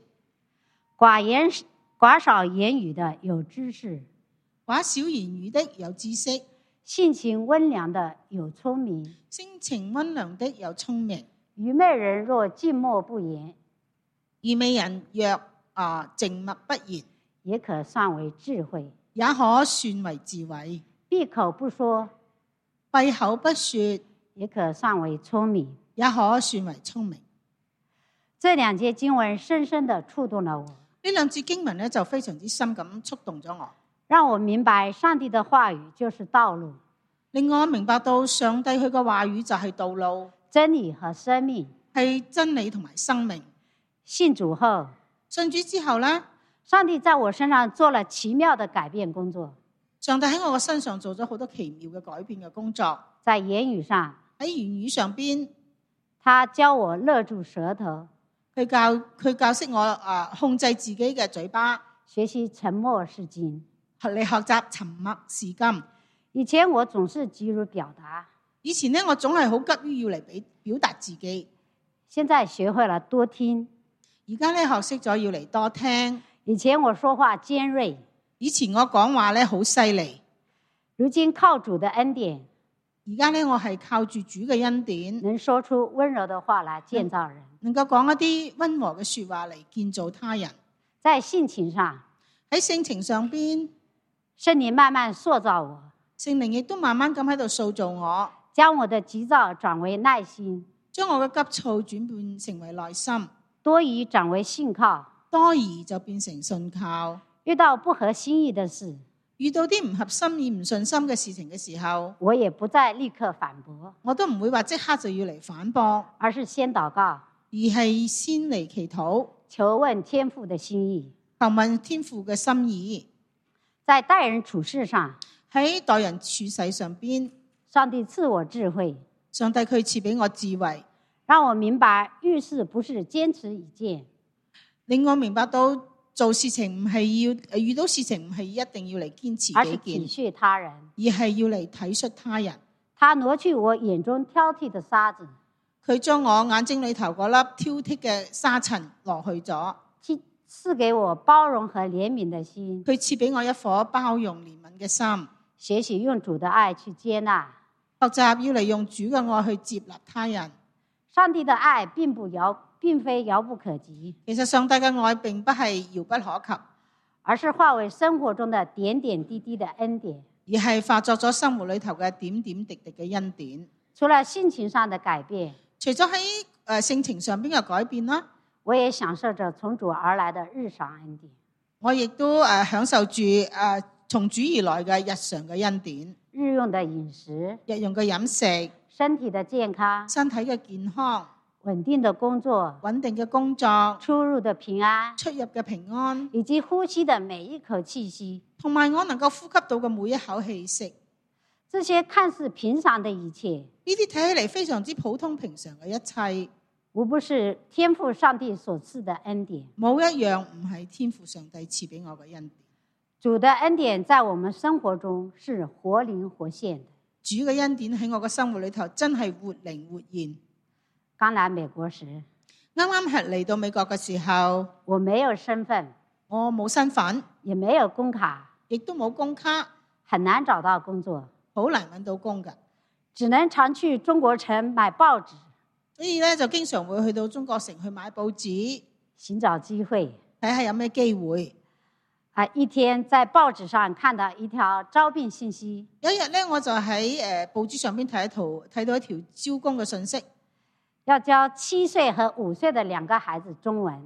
寡少言語的有知識， 寡少言語的有知識， 性情溫良的有聰明， 性情溫良的有聰明。 愚昧人若靜默不言， 愚昧人若靜默不言， 也可算為智慧， 也可算為智慧。 閉口不說， 閉口不說， 也可算為聰明， 也可算為聰明。 這2節經文深深地觸動了我。 呢2節經文呢，就非常之深咁觸動咗我， 讓我明白上帝的話語就是道路， 令我明白到上帝佢嘅話語就係道路、 真理和生命。 係真理同埋生命。 信主後， 信主之後呢， 上帝在我身上做了奇妙的改變工作。 上帝喺我嘅身上做咗好多奇妙嘅改變嘅工作。 在言語上， 喺言語上邊， 他教我勒住舌頭， 佢教識我控制自己嘅嘴巴， 學習沉默是金。 嚟學習沉默是金。 以前我總是急於表達， 以前呢，我總係好急於要嚟表達自己。 現在學會了多聽。 而家咧學識咗要嚟多聽。 以前我說話尖銳， 以前我講話咧好犀利。 如今靠主的恩典， 而家咧我係靠住主嘅恩典， 能說出溫柔的話來建造人， 能夠講一啲溫和嘅說話嚟建造他人。 在性情上， 喺性情上邊， 聖靈慢慢塑造我， 聖靈亦都慢慢咁喺度塑造我， 將我的急躁轉為耐心， 將我嘅急躁轉變成為耐心， 多疑轉為信靠， 多疑就變成信靠。 遇到不合心意的事， 遇到啲唔合心意、唔順心嘅事情嘅時候， 我也不再立刻反駁， 我都唔會話即刻就要嚟反駁， 而是先禱告， 而係先嚟祈禱， 求問天父的心意， 求問天父嘅心意。 在待人處事上， 喺待人處世上邊， 上帝賜我智慧， 上帝佢賜俾我智慧， 讓我明白遇事不是堅持己見， 令我明白到做事情唔係要遇到事情唔係一定要嚟堅持而是己見， 體恤他人， 而係要嚟體恤他人。 他挪去我眼中挑剔的沙子， 佢將我眼睛裏頭嗰粒挑剔嘅沙塵挪去咗， 賜給我包容和憐憫的心， 佢賜俾我一顆包容憐憫嘅心， 學習用主的愛去接納。 學習要嚟用主嘅愛去接納他人。 上帝的愛並非遙不可及， 其實上帝嘅愛並不係遙不可及， 而是化為生活中的點點滴滴的恩典， 而係化作咗生活裏頭嘅點點滴滴嘅恩典。 除了性情上的改變， 除咗喺性情上邊嘅改變啦， 我也享受着從主而來的日常恩典。 我亦都享受住從主而來嘅日常嘅恩典， 日用的飲食， 日用嘅飲食， 身體的健康， 身體嘅健康， 穩定的工作， 穩定嘅工作， 出入的平安， 出入嘅平安， 以及呼吸的每一口氣息， 同埋我能夠呼吸到嘅每一口氣息， 這些看似平常的一切， 呢啲睇起嚟非常之普通平常嘅一切， 無不是天父上帝所賜的恩典。 冇一樣唔係天父上帝賜俾我嘅恩典。 主的恩典在我們生活中是活靈活現的。 主嘅恩典喺我嘅生活裏頭真係活靈活現。 剛來美國時， 啱啱係嚟到美國嘅時候， 我沒有身份， 我冇身份， 也沒有工卡， 亦都冇工卡， 很難找到工作， 好難揾到工㗎， 只能常去中國城買報紙， 所以咧就經常會去到中國城去買報紙， 尋找機會， 睇下有咩機會。 一天在報紙上看到一條招聘信息， 有一日咧，我就喺報紙上邊睇到一條招工嘅信息， 要教7歲和5歲的2個孩子中文，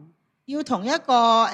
要同一個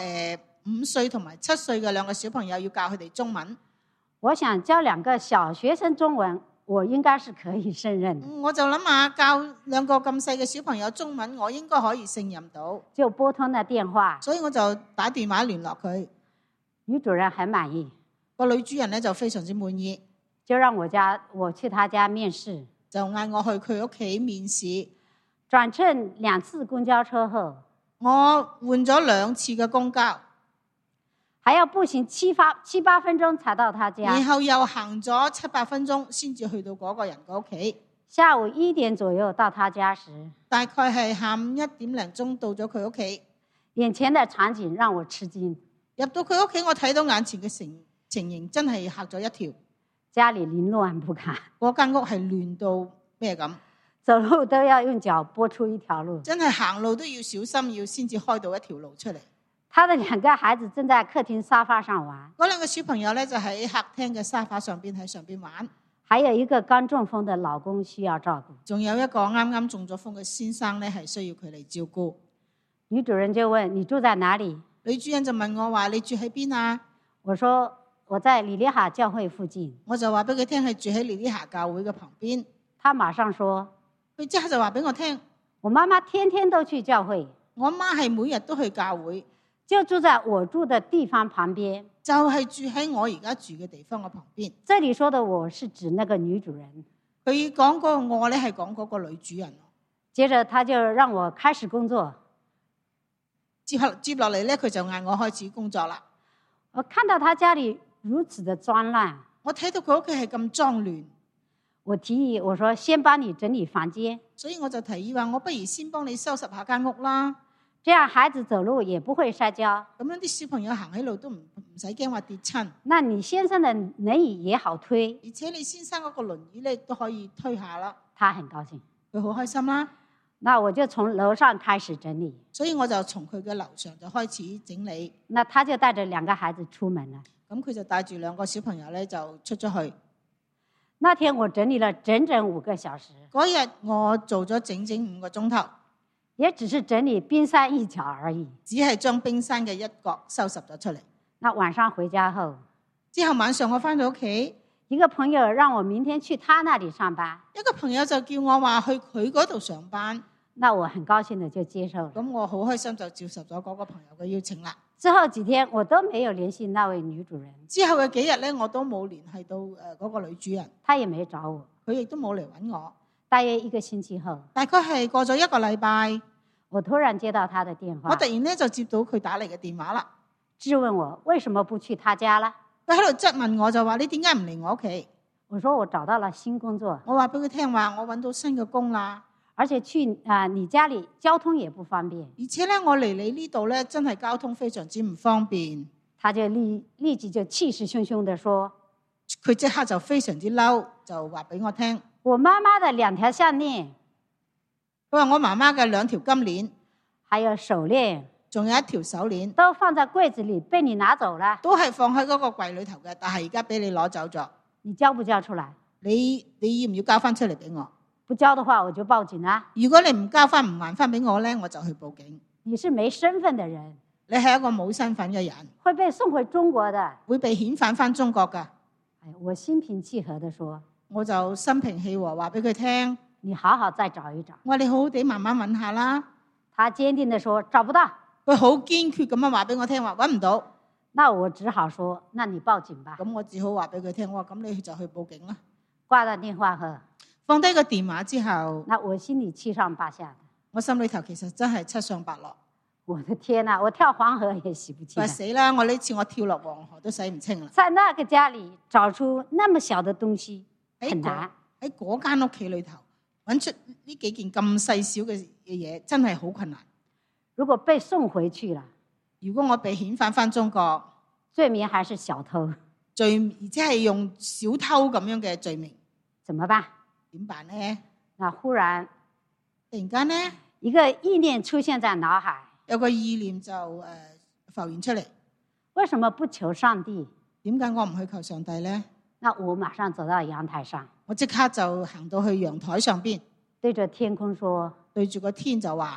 5歲同埋7歲嘅兩個小朋友要教佢哋中文。 我想教2個小學生中文，我應該是可以勝任的。 我就諗下教2個咁細嘅小朋友中文，我應該可以勝任到。 就撥通了電話， 所以我就打電話聯絡佢。 女主人很滿意， 個女主人咧就非常之滿意， 就讓我去他家面試。 就嗌我去佢屋企面試。 轉乘2次公交車後， 我換咗2次嘅公交， 還要步行7、8分鐘才到他家。 然後又行咗7、8分鐘先至去到嗰個人嘅屋企。 下午1點左右到他家時， 大概係下午1點零鐘到咗佢屋企。 眼前的場景讓我吃驚。 入到佢屋企，我睇到眼前嘅情形真係嚇咗一跳。 家裏凌亂不堪， 嗰間屋係亂到咩咁？ 走路都要用腳撥出一條路。 真係行路都要小心，要先至開到一條路出嚟。 他的2個孩子正在客廳沙發上玩， 嗰2個小朋友咧就喺客廳嘅沙發上邊喺上邊玩。 還有一個剛中風的老公需要照顧。 仲有一個啱啱中咗風嘅先生咧係需要佢嚟照顧。 女主人就問：你住在哪裡？ 女主人就問我話：你住喺邊啊？ 我說我在里里哈教會附近。 我就話俾佢聽係住喺里里哈教會嘅旁邊。 他馬上說： 佢即刻就話俾我聽， 我媽媽天天都去教會， 我媽係每日都去教會， 就住在我住的地方旁邊， 就係住喺我而家住嘅地方嘅旁邊。 這裡說的我是指那個女主人。 佢講嗰個我咧係講嗰個女主人。 接着他就讓我開始工作。 接落嚟咧，佢就嗌我開始工作啦。 我看到他家裡如此的髒亂， 我睇到佢屋企係咁髒亂， 我提議我說先幫你整理房間， 所以我就提議話我不如先幫你收拾下間屋啦。 這樣孩子走路也不會摔跤， 咁樣啲小朋友行喺路都唔使驚話跌親。 那你先生的輪椅也好推， 而且你先生嗰個輪椅咧都可以推下啦。 他很高興， 佢好開心啦。 那我就從樓上開始整理， 所以我就從佢嘅樓上就開始整理。 那他就帶着2個孩子出門了。 咁佢就帶住2個小朋友咧就出咗去。 那天我整理了整整5個小時。 嗰日我做咗整整5個鐘頭， 也只是整理冰山一角而已。 只係將冰山嘅一角收拾咗出嚟。 那晚上回家後， 之後晚上我翻到屋企， 一個朋友讓我明天去他那裡上班。 一個朋友就叫我話去佢嗰度上班。 那我很高興的就接受了。 咁我好開心就接受咗嗰個朋友嘅邀請啦。 之後幾天我都沒有聯繫那位女主人。 之後嘅幾日咧，我都冇聯繫到嗰個女主人。 她也沒找我， 佢亦都冇嚟揾我。 大約1個星期後， 大概係過咗1個禮拜， 我突然接到她的電話。 我突然咧就接到佢打嚟嘅電話啦， 質問我為什麼不去她家啦？ 佢喺度質問我，就話你點解唔嚟我屋企？ 我說我找到了新工作。 我話俾佢聽話，我揾到新嘅工啦。 而且去你家裡交通也不方便。 而且咧，我嚟你呢度咧，真係交通非常之唔方便。 他就立即就氣勢洶洶地說， 佢即刻就非常之嬲，就話俾我聽。 我媽媽的2條項鏈， 佢話我媽媽嘅2條金鏈， 還有手鏈， 仲有1條手鏈， 都放在櫃子裡被你拿走了。 都係放喺嗰個櫃裏頭嘅，但係而家俾你攞走咗。 你交不交出來？ 你要唔要交翻出嚟俾我？ 不交的話，我就報警啦。 如果你唔交翻唔還翻俾我咧，我就去報警。 你是沒身份的人， 你係一個冇身份嘅人， 會被送回中國的， 會被遣返翻中國噶。 我心平氣和地說， 我就心平氣和話俾佢聽， 你好好再找一找。 我話你好好地慢慢揾下啦。 他堅定地說找不到。 佢好堅決咁樣話俾我聽，話揾唔到。 那我只好說，那你報警吧。 咁我只好話俾佢聽，我話咁你就去報警啦。 掛斷電話後， 放低個電話之後， 那我心裡七上八下的。 我心裏頭其實真係七上八落。 我的天啊，我跳黃河也洗不清。 死啦！我呢次我跳落黃河都洗唔清啦。 在那個家裡找出那麼小的東西很難。 喺嗰間屋企裏頭揾出呢幾件咁細小嘅嘢，真係好困難。 如果被送回去了， 如果我被遣返翻中國， 罪名還是小偷， 而且係用小偷咁樣嘅罪名， 怎麼辦？ 點辦呢？ 那忽然突然間呢， 一個意念出現在腦海， 有個意念就浮現出嚟。 為什麼不求上帝？ 點解我唔去求上帝呢？ 那我馬上走到陽台上， 我即刻就行到去陽台上邊， 對着天空說： 對住個天就話：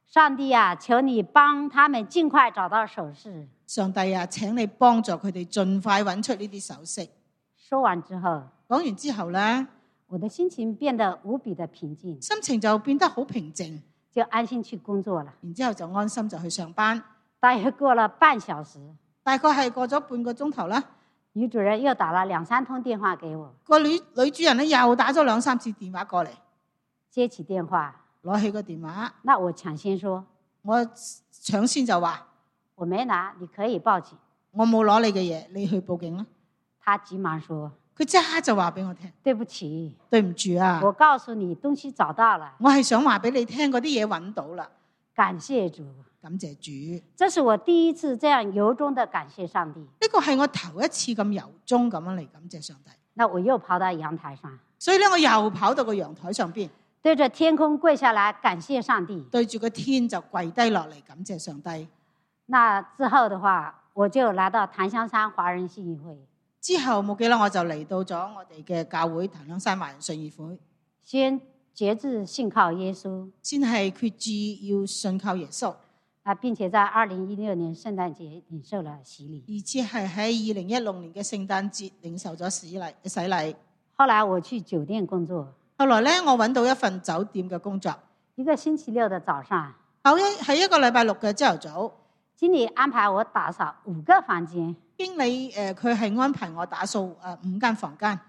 上帝啊，求你幫他們盡快找到首飾。 上帝啊，請你幫助佢哋盡快揾出呢啲首飾。 說完之後， 講完之後呢， 我的心情變得無比的平靜， 心情就變得好平靜， 就安心去工作了。 然之後就安心就去上班。 大約過了半小時， 大概係過咗半個鐘頭啦， 女主人又打了2、3通電話給我。 個女主人咧又打咗2、3次電話過嚟， 接起電話， 攞起個電話， 那我搶先說， 我搶先就話我沒拿，你可以報警。 我冇攞你嘅嘢，你去報警啦。 他急忙說， 佢即刻就話俾我聽， 對不起， 對唔住啊， 我告訴你東西找到了， 我係想話俾你聽嗰啲嘢揾到啦。 感謝主， 感謝主， 這是我第一次這樣由衷的感謝上帝。 呢個係我頭一次咁由衷咁樣嚟感謝上帝。 那我又跑到陽台上， 所以咧我又跑到個陽台上邊， 對着天空跪下來感謝上帝。 對住個天就跪低落嚟感謝上帝。 那之後的話，我就來到檀香山華人信義會。 之後冇幾耐我就嚟到咗我哋嘅教會檀香山華人信義會， 先決志信靠耶穌， 先係決志要信靠耶穌， 並且在2016年聖誕節領受了洗禮， 而且係喺2016年嘅聖誕節領受咗洗禮。 後來我去酒店工作， 後來咧我揾到一份酒店嘅工作， 一個星期六的早上， 喺一個禮拜六嘅朝頭早， 經理安排我打掃5個房間。 經理佢係安排我打掃5間房間。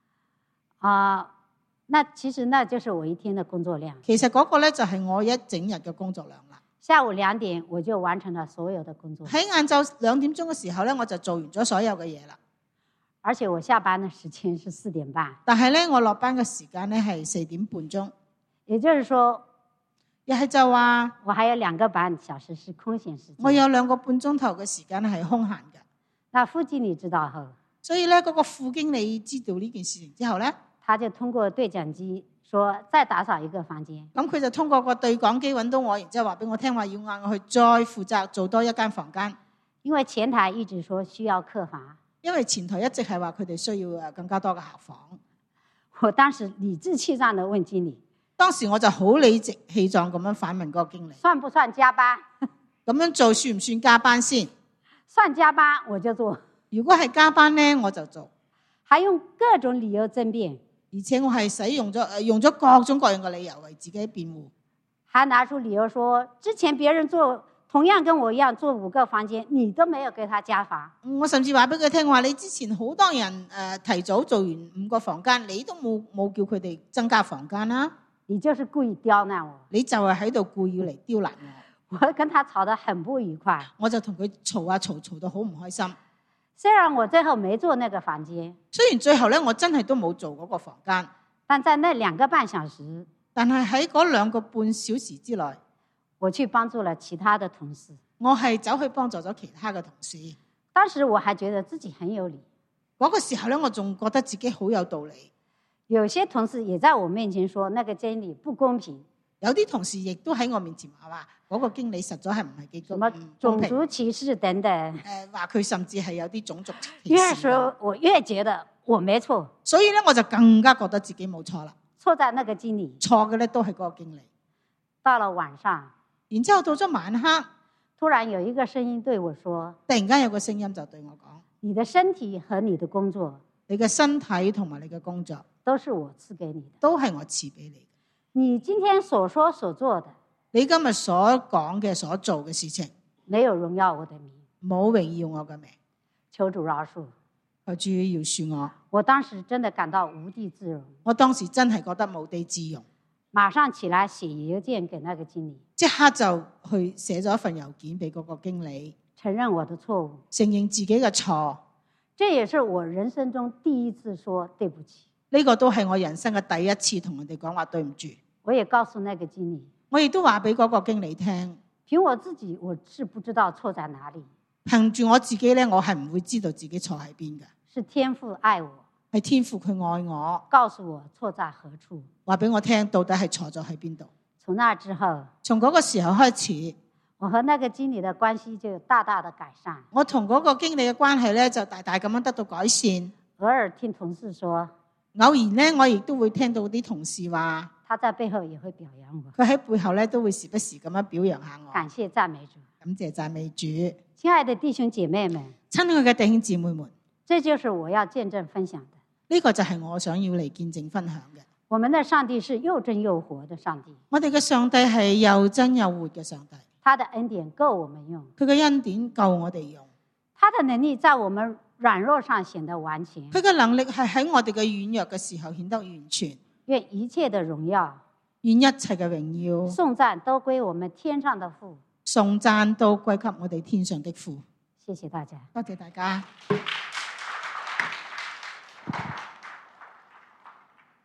那其實那就是我一天的工作量。 其實嗰個咧就係我一整日嘅工作量啦。 下午2點我就完成了所有的工作。 喺晏晝2點鐘嘅時候咧，我就做完咗所有嘅嘢啦。 而且我下班的時間是4點半。 但係咧，我落班嘅時間咧係4點半鐘。 也就是說， 又係就話我還有2個半小時是空閒時間。 我有2個半鐘頭嘅時間係空閒嘅。 那副經理知道後， 所以咧嗰個副經理知道呢件事情之後咧， 他就通過對講機說再打掃一個房間。 咁佢就通過個對講機揾到我，然之後話俾我聽話要嗌我去再負責做多一間房間。 因為前台一直說需要客房， 因為前台一直係話佢哋需要更加多嘅客房。 我當時理直氣壯地問經理， 當時我就好理直氣壯咁樣反問嗰個經理， 算不算加班？ 咁樣做算唔算加班先？ 算加班我就做。 如果係加班呢，我就做。 還用各種理由爭辯， 而且我係用咗各種各樣嘅理由為自己辯護。 還拿出理由說，之前別人做同樣跟我一樣做5個房間，你都沒有給他加房。 我甚至話俾佢聽話，你之前好多人提早做完5個房間，你都冇叫佢哋增加房間啦。 你就是故意刁難我。 你就係喺度故意嚟刁難我。 我跟他吵得很不愉快， 我就同佢嘈到好唔開心。 雖然我最後沒做那個房間， 雖然最後咧我真係都冇做嗰個房間， 但在那2個半小時， 但係喺嗰2個半小時之內， 我去幫助了其他的同事。 我係走去幫助咗其他嘅同事。 當時我還覺得自己很有理。 嗰個時候咧，我仲覺得自己好有道理。 有些同事也在我面前說那個經理不公平。 有啲同事亦都喺我面前話嗰個經理實在係唔係幾公平， 什麼種族歧視等等。 話佢甚至係有啲種族歧視。 越說我越覺得我沒錯， 所以咧我就更加覺得自己冇錯啦。 錯在那個經理， 錯嘅咧都係嗰個經理。 到了晚上， 然之後到咗晚黑， 突然有一個聲音對我說： 突然間有個聲音就對我講： 你的身體和你的工作， 你嘅身體同埋你嘅工作都是我賜給你的， 都係我賜俾你嘅。 你今天所說所做的， 你今日所講嘅所做嘅事情， 沒有榮耀我的名， 冇榮耀我嘅名， 求主饒恕。 求主饒恕我。 我當時真的感到無地自容， 我當時真係覺得無地自容， 馬上起來寫郵件給那個經理， 即刻就去寫咗一份郵件俾嗰個經理， 承認我的錯誤， 承認自己嘅錯。 這也是我人生中第一次說對不起。 呢個都係我人生嘅第一次同人哋講話對唔住。 我也告訴那個經理， 我亦都話俾嗰個經理聽， 憑我自己我是不知道錯在哪裡， 憑住我自己咧，我係唔會知道自己錯喺邊嘅。 是天父愛我， 係天父佢愛我， 告訴我錯在何處， 話俾我聽到底係錯咗喺邊度。 從那之後， 從嗰個時候開始， 我和那個經理的關係就大大的改善。 我同嗰個經理嘅關係咧就大大咁樣得到改善。 偶爾聽同事說， 偶然咧，我亦都會聽到啲同事話， 他在背後也會表揚我。 佢喺背後咧都會時不時咁樣表揚下我。 感謝讚美主。 感謝讚美主。 親愛的弟兄姐妹們， 親愛嘅弟兄姊妹們， 這就是我要見證分享的。 呢個就係我想要嚟見證分享嘅。 我們的上帝是又真又活的上帝。 我哋嘅上帝係又真又活嘅上帝。 他的恩典夠我們用。 佢嘅恩典夠我哋用。 他的能力在我們軟弱上顯得完全。 佢嘅能力係喺我哋嘅軟弱嘅時候顯得完全。 願一切的榮耀， 願一切嘅榮耀、 頌讚都歸我們天上的父。 頌讚都歸給我哋天上的父。 謝謝大家。 多謝大家。